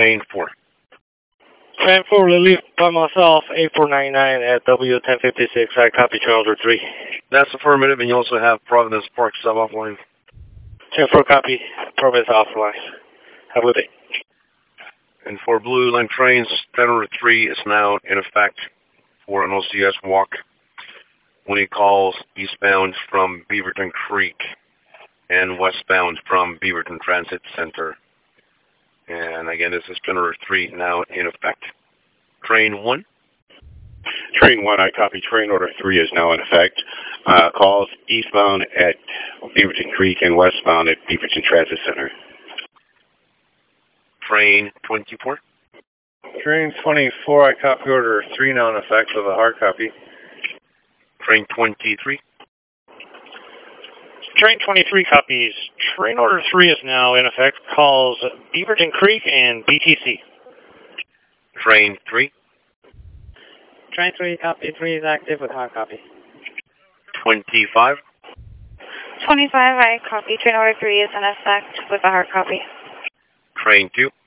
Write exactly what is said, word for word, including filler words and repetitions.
Train four. Train four, Lily, by myself, eight four nine nine at W ten fifty-six. I copy train order three. That's affirmative, and you also have Providence Park sub offline. Train four, copy. Providence offline. Have a good day. And for Blue Line trains, train order three is now in effect for an O C S walk when he calls eastbound from Beaverton Creek and westbound from Beaverton Transit Center. And again, this is train order three now in effect. Train one. Train one, I copy. Train order three is now in effect. Uh, calls eastbound at Beaverton Creek and westbound at Beaverton Transit Center. Train twenty-four. Train twenty-four, I copy order three now in effect with a hard copy. Train twenty-three. Train twenty-three copies. Train order three is now in effect. Calls Beaverton Creek and B T C. Train three. Train three, copy. three is active with hard copy. twenty-five. twenty-five, I copy. Train order three is in effect with a hard copy. Train two.